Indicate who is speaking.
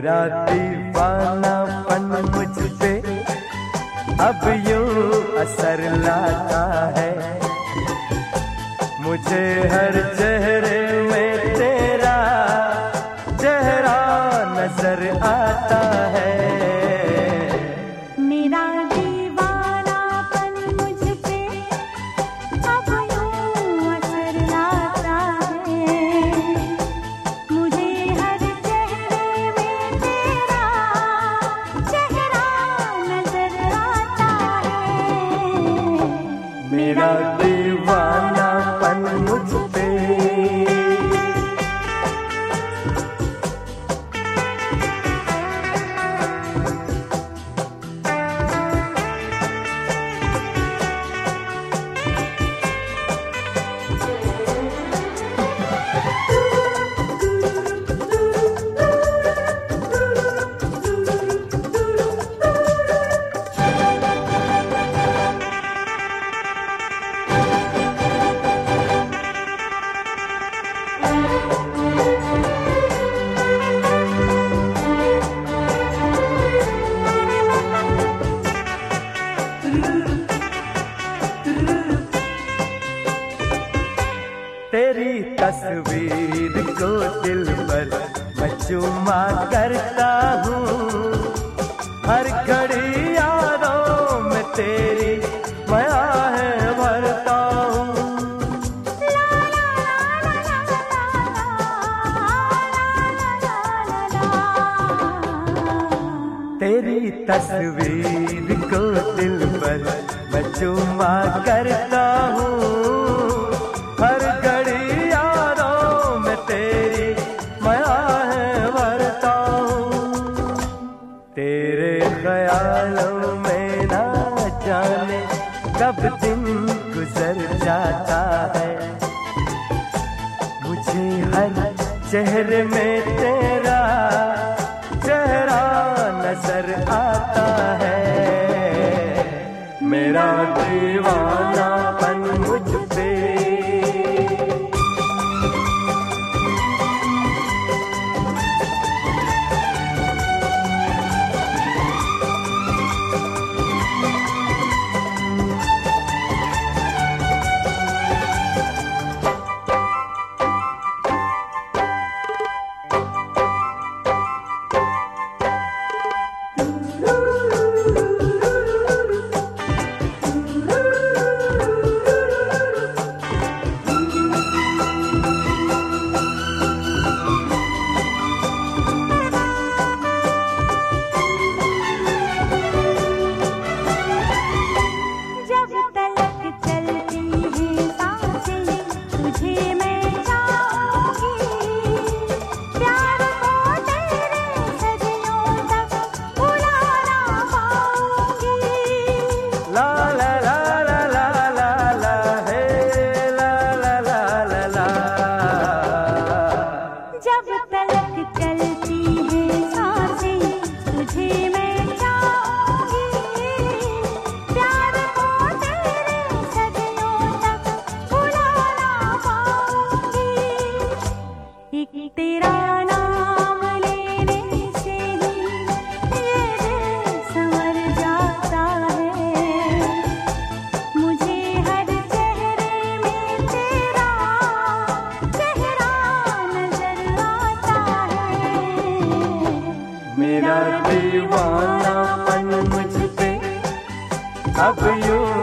Speaker 1: मेरा दीवानापन मुझ पे अब यूं असर लाता है। मुझे हर चेहरे में तेरा चेहरा नजर आता है।
Speaker 2: मेरा दीवानापन मुझ पे अब यूं असर लाता है। मुझे हर चेहरे में तेरा चेहरा नजर आता है।
Speaker 1: मेरा दीवानापन मुझ पे। तेरी तस्वीर को दिल पर मैं चुमा करता हूँ। हर घड़ी यादों में तेरी मैं आहें भरता हूँ। तेरी तस्वीर को दिल पर मैं चुमा करता हूँ। हर घड़ी यादों में तेरी मैं आहें भरता हूँ। तेरे ख्यालों में ना जाने कब दिन गुजर जाता है। मुझे हर चेहरे में तेरा चेहरा नजर आता है। मेरा दीवानापन मुझ पे।
Speaker 2: तेरा नाम लेने से ही ये दिल संवर जाता है। मुझे हर चेहरे में तेरा चेहरा नजर आता है।
Speaker 1: मेरा दीवानापन मुझ पे अब यूं